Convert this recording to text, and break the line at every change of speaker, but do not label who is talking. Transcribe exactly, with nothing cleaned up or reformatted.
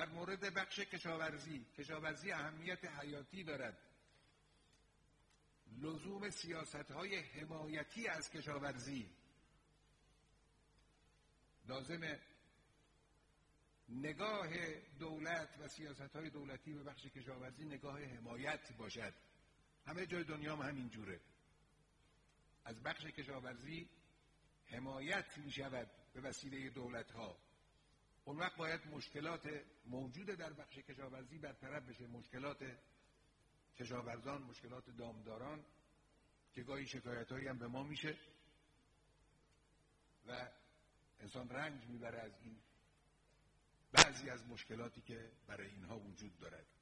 در مورد بخش کشاورزی، کشاورزی اهمیت حیاتی دارد. لزوم سیاست‌های حمایتی از کشاورزی، لازم نگاه دولت و سیاست‌های دولتی به بخش کشاورزی نگاه حمایت باشد. همه جای دنیا هم همین جوره. از بخش کشاورزی حمایت می شود به وسیله دولت‌ها. اون وقت باید مشکلات موجود در بخش کشاورزی برطرف بشه، مشکلات کشاورزان، مشکلات دامداران که گاهی شکایت‌هایی هم به ما میشه و انسان رنج میبره از این بعضی از مشکلاتی که برای اینها وجود دارد.